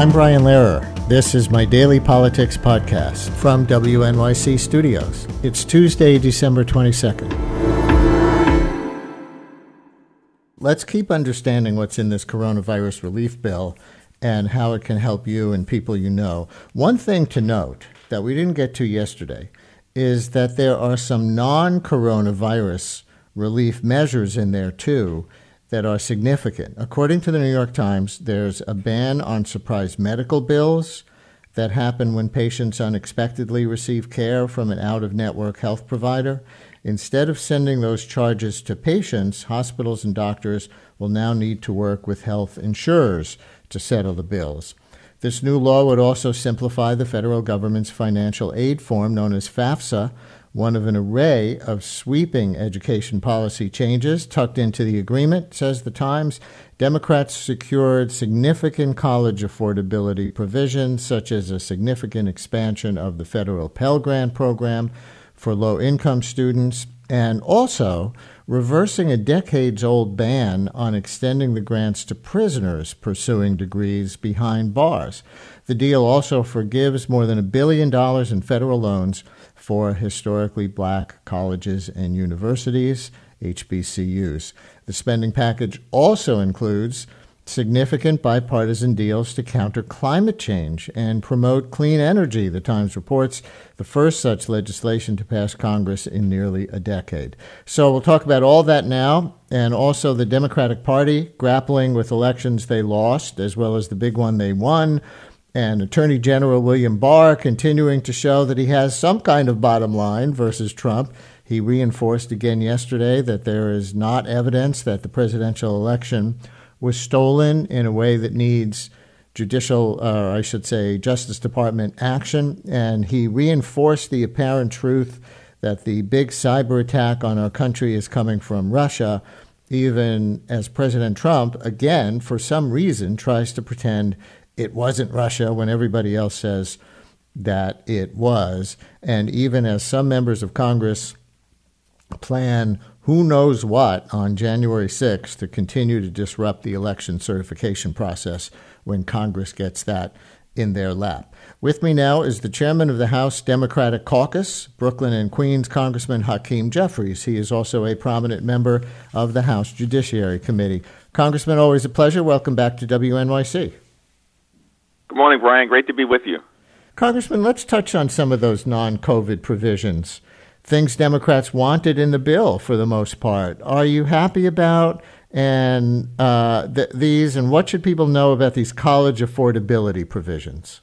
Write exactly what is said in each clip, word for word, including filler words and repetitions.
I'm Brian Lehrer. This is my daily politics podcast from W N Y C Studios. It's Tuesday, December twenty-second. Let's keep understanding what's in this coronavirus relief bill and how it can help you and people you know. One thing to note that we didn't get to yesterday is that there are some non-coronavirus relief measures in there, too, that are significant. According to the New York Times, there's a ban on surprise medical bills that happen when patients unexpectedly receive care from an out-of-network health provider. Instead of sending those charges to patients, hospitals and doctors will now need to work with health insurers to settle the bills. This new law would also simplify the federal government's financial aid form known as FAFSA, one of an array of sweeping education policy changes tucked into the agreement, says the Times. Democrats secured significant college affordability provisions, such as a significant expansion of the federal Pell Grant program for low-income students, and also reversing a decades-old ban on extending the grants to prisoners pursuing degrees behind bars. The deal also forgives more than a billion dollars in federal loans for historically black colleges and universities, H B C Us. The spending package also includes significant bipartisan deals to counter climate change and promote clean energy, the Times reports, the first such legislation to pass Congress in nearly a decade. So we'll talk about all that now, and also the Democratic Party grappling with elections they lost, as well as the big one they won, and Attorney General William Barr continuing to show that he has some kind of bottom line versus Trump. He reinforced again yesterday that there is not evidence that the presidential election was stolen in a way that needs judicial, or uh, I should say, Justice Department action. And he reinforced the apparent truth that the big cyber attack on our country is coming from Russia, even as President Trump, again, for some reason, tries to pretend it wasn't Russia when everybody else says that it was. And even as some members of Congress plan who knows what on January sixth to continue to disrupt the election certification process when Congress gets that in their lap. With me now is the chairman of the House Democratic Caucus, Brooklyn and Queens Congressman Hakeem Jeffries. He is also a prominent member of the House Judiciary Committee. Congressman, always a pleasure. Welcome back to W N Y C. Good morning, Brian. Great to be with you. Congressman, let's touch on some of those non-COVID provisions, things Democrats wanted in the bill for the most part. Are you happy about and uh, th- these, and what should people know about these college affordability provisions?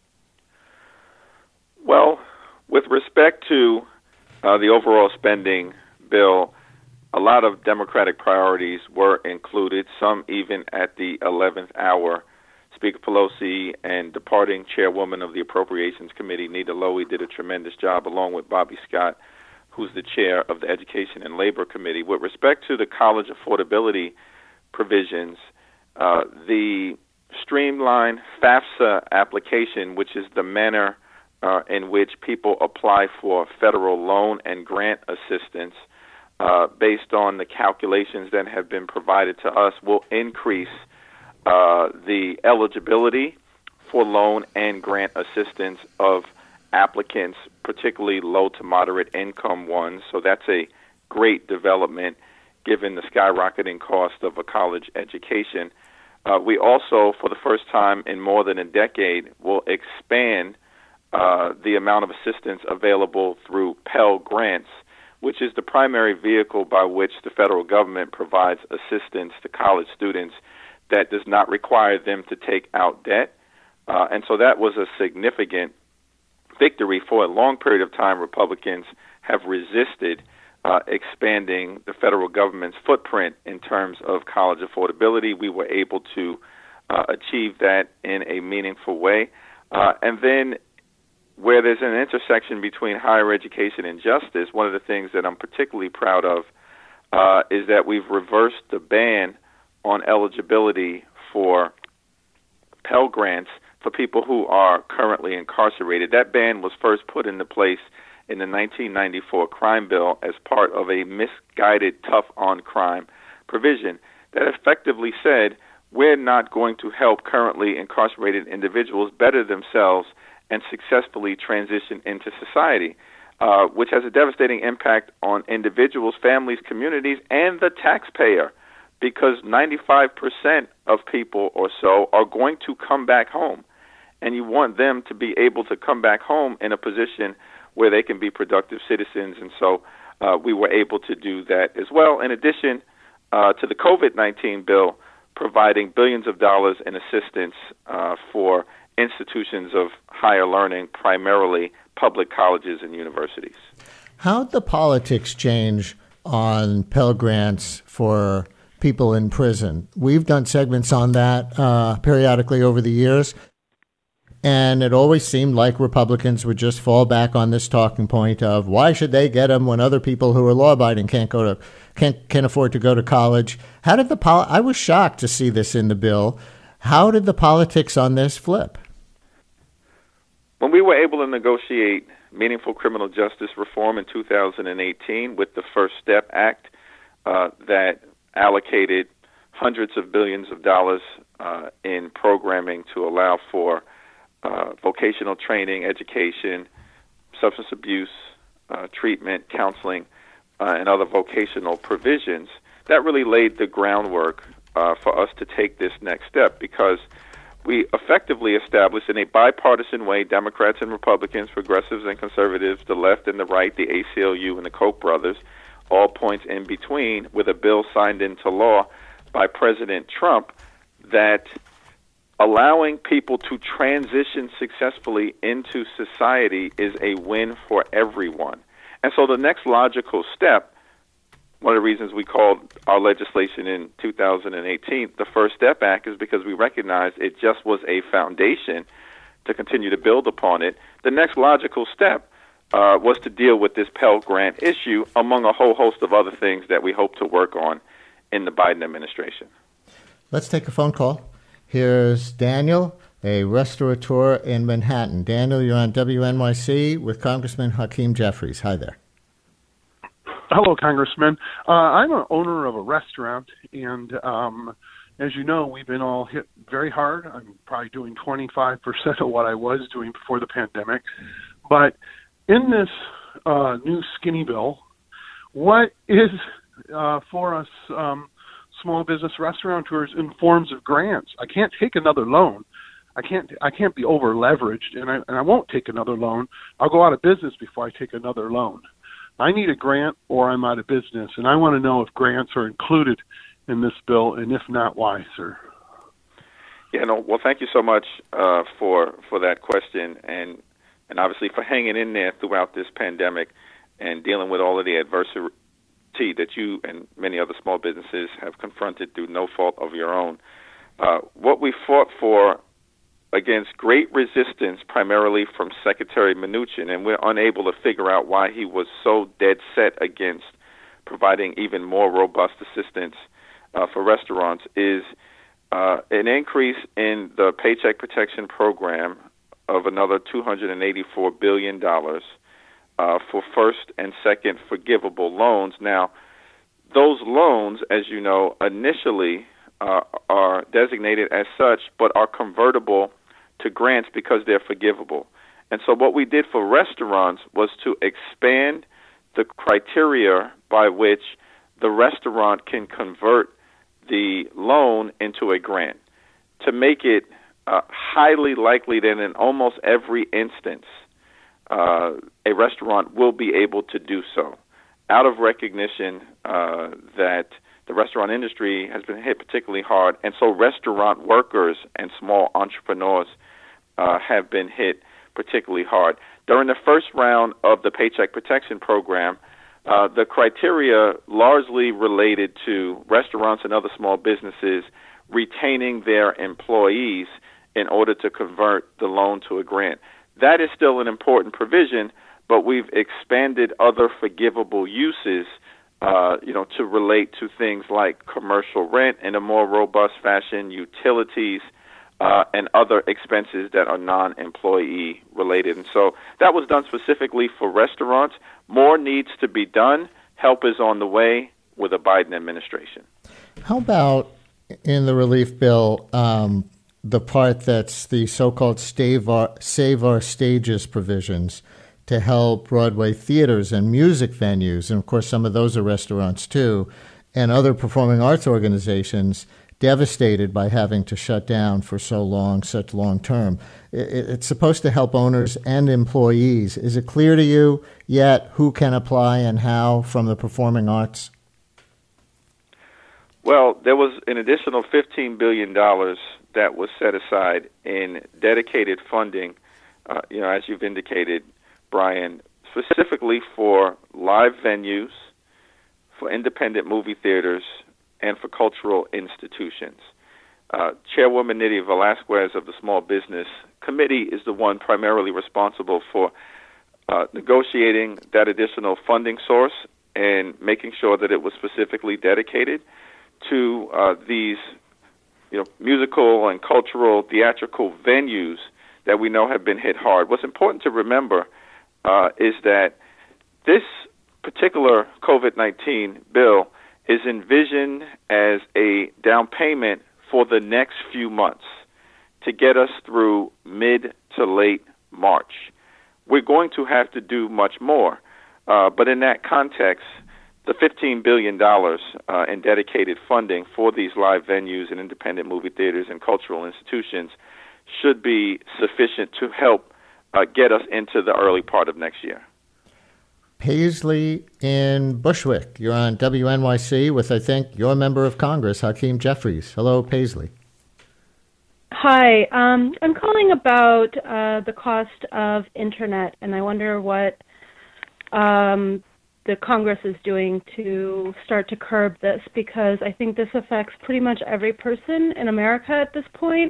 Well, with respect to uh, the overall spending bill, a lot of Democratic priorities were included, some even at the eleventh hour. Speaker Pelosi and departing chairwoman of the Appropriations Committee, Nita Lowey, did a tremendous job, along with Bobby Scott, who's the chair of the Education and Labor Committee. With respect to the college affordability provisions, uh, the streamlined FAFSA application, which is the manner uh, in which people apply for federal loan and grant assistance, uh, based on the calculations that have been provided to us, will increase Uh, the eligibility for loan and grant assistance of applicants, particularly low to moderate income ones. So that's a great development given the skyrocketing cost of a college education. Uh, we also, for the first time in more than a decade, will expand uh, the amount of assistance available through Pell Grants, which is the primary vehicle by which the federal government provides assistance to college students that does not require them to take out debt. Uh, and so that was a significant victory. For a long period of time, Republicans have resisted uh, expanding the federal government's footprint in terms of college affordability. We were able to uh, achieve that in a meaningful way. Uh, and then where there's an intersection between higher education and justice, one of the things that I'm particularly proud of uh, is that we've reversed the ban on eligibility for Pell Grants for people who are currently incarcerated. That ban was first put into place in the nineteen ninety-four crime bill as part of a misguided tough on crime provision that effectively said we're not going to help currently incarcerated individuals better themselves and successfully transition into society, uh, which has a devastating impact on individuals, families, communities, and the taxpayer, because ninety-five percent of people or so are going to come back home, and you want them to be able to come back home in a position where they can be productive citizens, and so uh, we were able to do that as well. In addition uh, to the COVID nineteen bill, providing billions of dollars in assistance uh, for institutions of higher learning, primarily public colleges and universities. How'd the politics change on Pell Grants for people in prison? We've done segments on that uh, periodically over the years, and it always seemed like Republicans would just fall back on this talking point of why should they get them when other people who are law-abiding can't go to can't can't afford to go to college. How did the pol- I was shocked to see this in the bill. How did the politics on this flip? When we were able to negotiate meaningful criminal justice reform in two thousand eighteen with the First Step Act uh, that allocated hundreds of billions of dollars uh, in programming to allow for uh, vocational training, education, substance abuse, uh, treatment, counseling, uh, and other vocational provisions, that really laid the groundwork uh, for us to take this next step, because we effectively established in a bipartisan way, Democrats and Republicans, progressives and conservatives, the left and the right, the A C L U and the Koch brothers, all points in between, with a bill signed into law by President Trump that allowing people to transition successfully into society is a win for everyone. And so the next logical step, one of the reasons we called our legislation in two thousand eighteen the First Step Act, is because we recognized it just was a foundation to continue to build upon it. The next logical step uh, was to deal with this Pell Grant issue, among a whole host of other things that we hope to work on in the Biden administration. Let's take a phone call. Here's Daniel, a restaurateur in Manhattan. Daniel, you're on W N Y C with Congressman Hakeem Jeffries. Hi there. Hello, Congressman. Uh, I'm an owner of a restaurant, and um, as you know, we've been all hit very hard. I'm probably doing twenty-five percent of what I was doing before the pandemic. But in this uh, new skinny bill, what is uh, for us um, small business restaurateurs in forms of grants? I can't take another loan. I can't. I can't be over leveraged, and I and I won't take another loan. I'll go out of business before I take another loan. I need a grant or I'm out of business, and I want to know if grants are included in this bill, and if not, why, sir? Yeah, no, well, thank you so much uh, for for that question, and and obviously for hanging in there throughout this pandemic and dealing with all of the adversity that you and many other small businesses have confronted through no fault of your own. Uh, what we fought for against great resistance, primarily from Secretary Mnuchin, and we're unable to figure out why he was so dead set against providing even more robust assistance uh, for restaurants, is uh, an increase in the Paycheck Protection Program of another two hundred eighty-four billion dollars uh, for first and second forgivable loans. Now, those loans, as you know, initially uh, are designated as such, but are convertible to grants because they're forgivable. And so what we did for restaurants was to expand the criteria by which the restaurant can convert the loan into a grant, to make it uh, highly likely that in almost every instance uh, a restaurant will be able to do so, out of recognition uh, that the restaurant industry has been hit particularly hard, and so restaurant workers and small entrepreneurs Uh, have been hit particularly hard. During the first round of the Paycheck Protection Program, uh, the criteria largely related to restaurants and other small businesses retaining their employees in order to convert the loan to a grant. That is still an important provision, but we've expanded other forgivable uses uh, you know, to relate to things like commercial rent in a more robust fashion, utilities, Uh, and other expenses that are non-employee related. And so that was done specifically for restaurants. More needs to be done. Help is on the way with the Biden administration. How about in the relief bill um, the part that's the so-called Save Our, Save Our Stages provisions to help Broadway theaters and music venues, and of course some of those are restaurants too, and other performing arts organizations devastated by having to shut down for so long, such long term. It's supposed to help owners and employees. Is it clear to you yet who can apply and how from the performing arts? Well, there was an additional fifteen billion dollars that was set aside in dedicated funding, uh, you know, as you've indicated, Brian, specifically for live venues, for independent movie theaters, and for cultural institutions. Uh, Chairwoman Nydia Velasquez of the Small Business Committee is the one primarily responsible for uh, negotiating that additional funding source and making sure that it was specifically dedicated to uh, these, you know, musical and cultural theatrical venues that we know have been hit hard. What's important to remember uh, is that this particular COVID nineteen bill is envisioned as a down payment for the next few months to get us through mid to late March. We're going to have to do much more, uh, but in that context, the fifteen billion dollars uh, in dedicated funding for these live venues and independent movie theaters and cultural institutions should be sufficient to help uh, get us into the early part of next year. Paisley in Bushwick. You're on W N Y C with, I think, your member of Congress, Hakeem Jeffries. Hello, Paisley. Hi. Um, I'm calling about uh, the cost of Internet, and I wonder what um, the Congress is doing to start to curb this, because I think this affects pretty much every person in America at this point.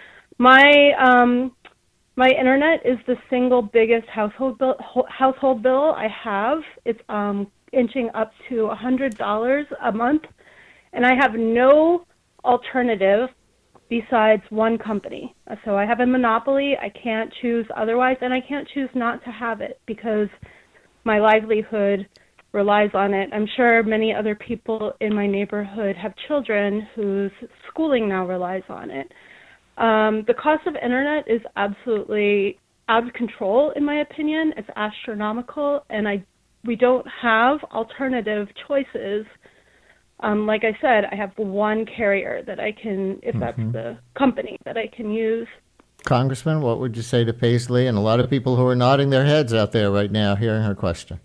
My um, My internet is the single biggest household bill, household bill I have. It's um, inching up to one hundred dollars a month, and I have no alternative besides one company. So I have a monopoly. I can't choose otherwise, and I can't choose not to have it because my livelihood relies on it. I'm sure many other people in my neighborhood have children whose schooling now relies on it. Um, the cost of internet is absolutely out of control, in my opinion. It's astronomical, and I we don't have alternative choices. Um, like I said, I have one carrier that I can, if mm-hmm. that's the company that I can use. Congressman, what would you say to Paisley and a lot of people who are nodding their heads out there right now hearing her question?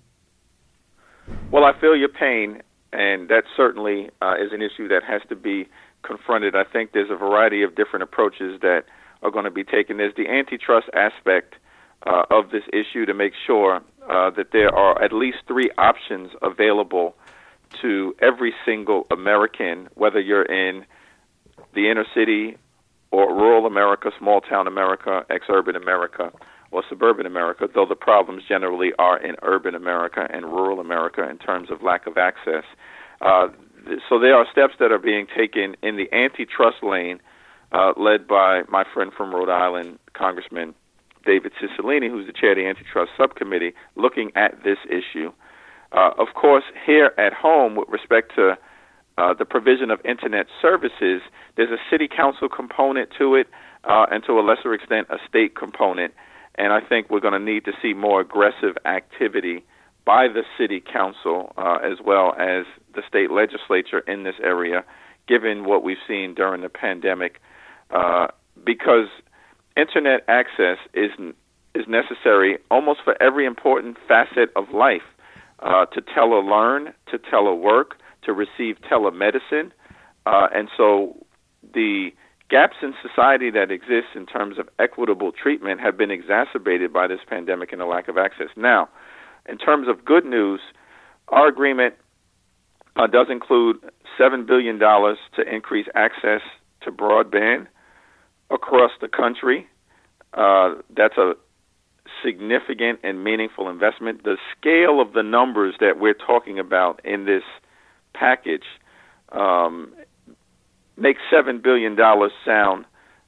Well, I feel your pain, and that certainly uh, is an issue that has to be confronted. I think there's a variety of different approaches that are going to be taken. There's the antitrust aspect uh, of this issue to make sure uh, that there are at least three options available to every single American, whether you're in the inner city or rural America, small-town America, ex-urban America, or suburban America, though the problems generally are in urban America and rural America in terms of lack of access. Uh, so there are steps that are being taken in the antitrust lane, uh, led by my friend from Rhode Island, Congressman David Cicilline, who's the chair of the Antitrust Subcommittee, looking at this issue. Uh, of course, here at home, with respect to uh, the provision of Internet services, there's a city council component to it, uh, and to a lesser extent, a state component. And I think we're going to need to see more aggressive activity by the city council uh, as well as the state legislature in this area, given what we've seen during the pandemic, uh, because Internet access is is necessary almost for every important facet of life. Uh, to telelearn, to telework, to receive telemedicine. Uh, and so the gaps in society that exist in terms of equitable treatment have been exacerbated by this pandemic and the lack of access. Now, in terms of good news, our agreement uh, does include seven billion dollars to increase access to broadband across the country. Uh, that's a significant and meaningful investment. The scale of the numbers that we're talking about in this package um, makes seven billion dollars sound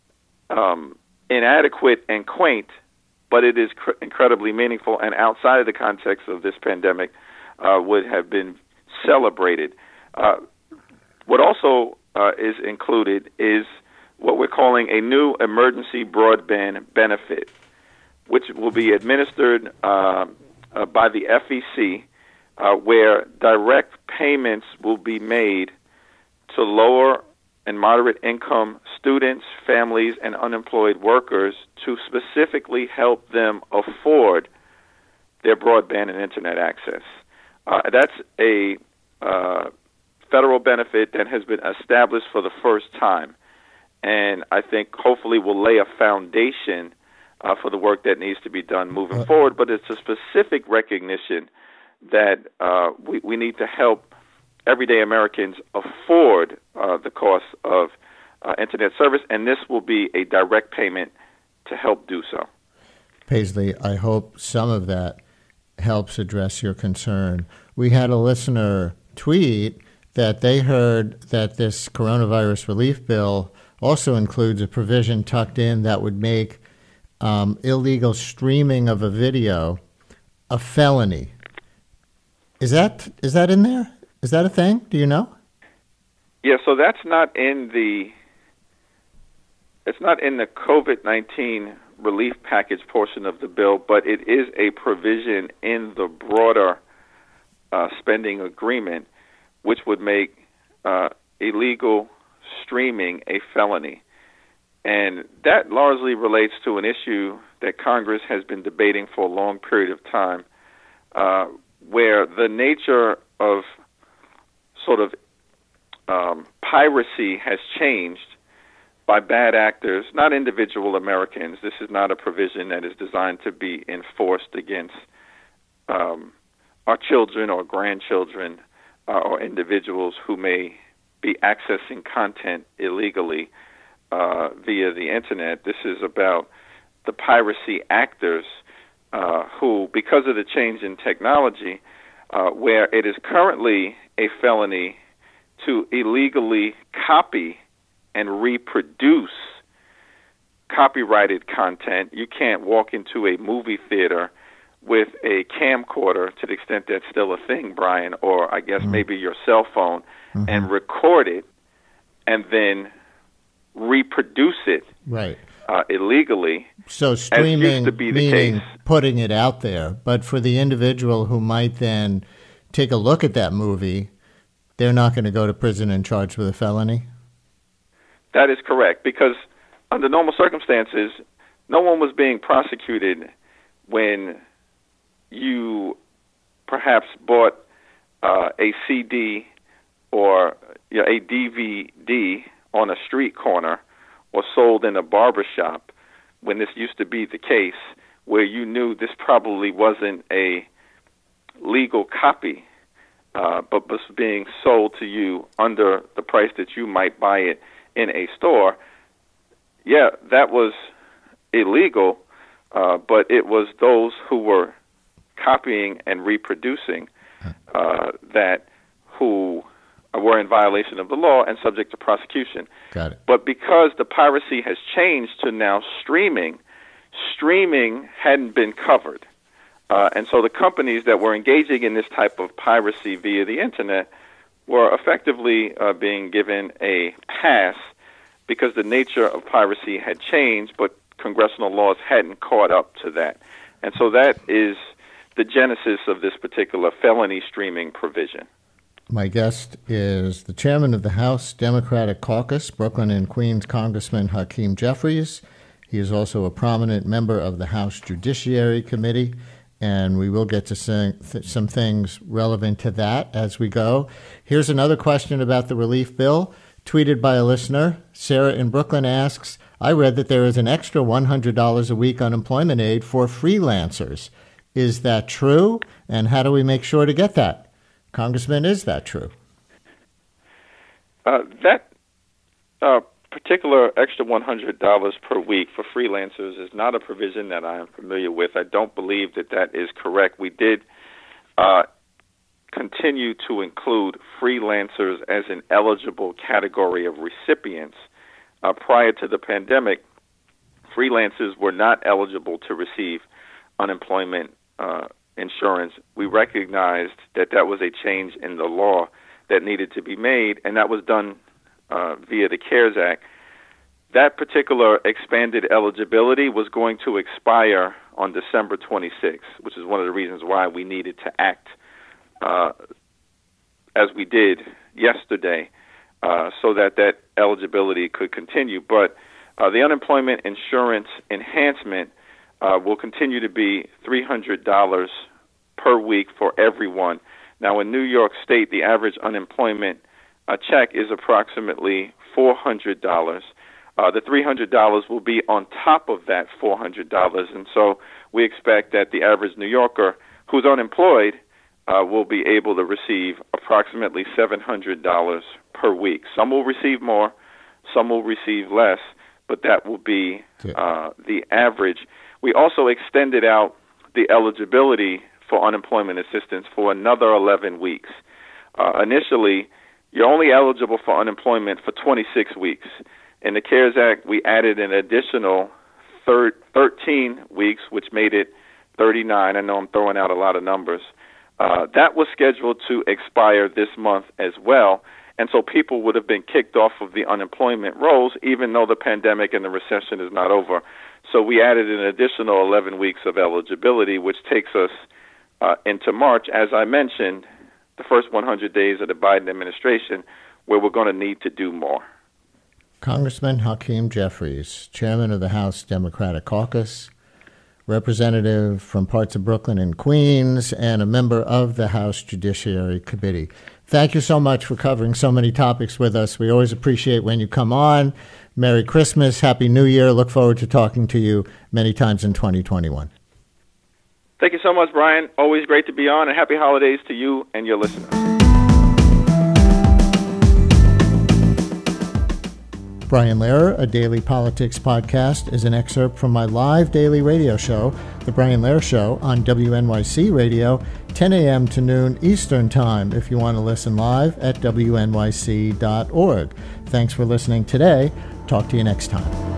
um, inadequate and quaint, but it is cr- incredibly meaningful, and outside of the context of this pandemic uh, would have been celebrated. Uh, what also uh, is included is what we're calling a new emergency broadband benefit, which will be administered uh, uh, by the F E C, uh, where direct payments will be made to lower and moderate income students, families, and unemployed workers to specifically help them afford their broadband and internet access. Uh, that's a uh, federal benefit that has been established for the first time, and I think hopefully will lay a foundation uh, for the work that needs to be done moving uh, forward. But it's a specific recognition that uh, we, we need to help everyday Americans afford uh, the cost of uh, internet service, and this will be a direct payment to help do so. Paisley, I hope some of that helps address your concern. We had a listener tweet that they heard that this coronavirus relief bill also includes a provision tucked in that would make um, illegal streaming of a video a felony. Is that is that in there? Is that a thing? Do you know? Yeah, so that's not in the it's not in the COVID nineteen relief package portion of the bill, but it is a provision in the broader uh, spending agreement, which would make uh, illegal streaming a felony. And that largely relates to an issue that Congress has been debating for a long period of time, uh, where the nature of sort of um, piracy has changed by bad actors, not individual Americans. This is not a provision that is designed to be enforced against um, our children or grandchildren uh, or individuals who may be accessing content illegally uh, via the internet. This is about the piracy actors uh, who, because of the change in technology, uh, where it is currently a felony to illegally copy and reproduce copyrighted content. You can't walk into a movie theater with a camcorder, to the extent that's still a thing, Brian, or I guess mm-hmm. maybe your cell phone, mm-hmm. and record it and then reproduce it right. uh, illegally. So streaming, as used to be the meaning case. Putting it out there. But for the individual who might then take a look at that movie, they're not going to go to prison and charged with a felony? That is correct, because under normal circumstances, no one was being prosecuted when you perhaps bought uh, a C D or you know, a D V D on a street corner or sold in a barber shop, when this used to be the case, where you knew this probably wasn't a legal copy, uh, but was being sold to you under the price that you might buy it in a store. Yeah, that was illegal, uh, but it was those who were copying and reproducing uh, that who were in violation of the law and subject to prosecution. Got it. But because the piracy has changed to now streaming, streaming hadn't been covered. Uh, and so the companies that were engaging in this type of piracy via the internet were effectively uh, being given a pass because the nature of piracy had changed, but congressional laws hadn't caught up to that. And so that is the genesis of this particular felony streaming provision. My guest is the chairman of the House Democratic Caucus, Brooklyn and Queens Congressman Hakeem Jeffries. He is also a prominent member of the House Judiciary Committee, and we will get to th- some things relevant to that as we go. Here's another question about the relief bill, tweeted by a listener. Sarah in Brooklyn asks, I read that there is an extra one hundred dollars a week unemployment aid for freelancers. Is that true? And how do we make sure to get that? Congressman, is that true? Uh, that uh, particular extra one hundred dollars per week for freelancers is not a provision that I am familiar with. I don't believe that that is correct. We did uh, continue to include freelancers as an eligible category of recipients. Uh, prior to the pandemic, freelancers were not eligible to receive unemployment uh, insurance. We recognized that that was a change in the law that needed to be made, and that was done uh, via the CARES Act, that particular expanded eligibility was going to expire on December twenty-sixth, which is one of the reasons why we needed to act uh, as we did yesterday, uh, so that that eligibility could continue. But uh, the unemployment insurance enhancement uh, will continue to be three hundred dollars per week for everyone. Now, in New York State, the average unemployment uh, check is approximately four hundred dollars. Uh, the three hundred dollars will be on top of that four hundred dollars, and so we expect that the average New Yorker who's unemployed uh, will be able to receive approximately seven hundred dollars per week. Some will receive more, some will receive less, but that will be uh, the average. We also extended out the eligibility for unemployment assistance for another eleven weeks. Uh, initially, you're only eligible for unemployment for twenty-six weeks. In the CARES Act, we added an additional thirteen weeks, which made it thirty-nine. I know I'm throwing out a lot of numbers. Uh, that was scheduled to expire this month as well, and so people would have been kicked off of the unemployment rolls, even though the pandemic and the recession is not over. So we added an additional eleven weeks of eligibility, which takes us uh, into March, as I mentioned, the first one hundred days of the Biden administration, where we're going to need to do more. Congressman Hakeem Jeffries, chairman of the House Democratic Caucus, representative from parts of Brooklyn and Queens, and a member of the House Judiciary Committee. Thank you so much for covering so many topics with us. We always appreciate when you come on. Merry Christmas, Happy New Year. Look forward to talking to you many times in twenty twenty-one. Thank you so much, Brian. Always great to be on, and happy holidays to you and your listeners. Brian Lehrer, a daily politics podcast, is an excerpt from my live daily radio show, The Brian Lehrer Show, on W N Y C Radio, ten a.m. to noon Eastern Time, if you want to listen live at W N Y C dot org. Thanks for listening today. Talk to you next time.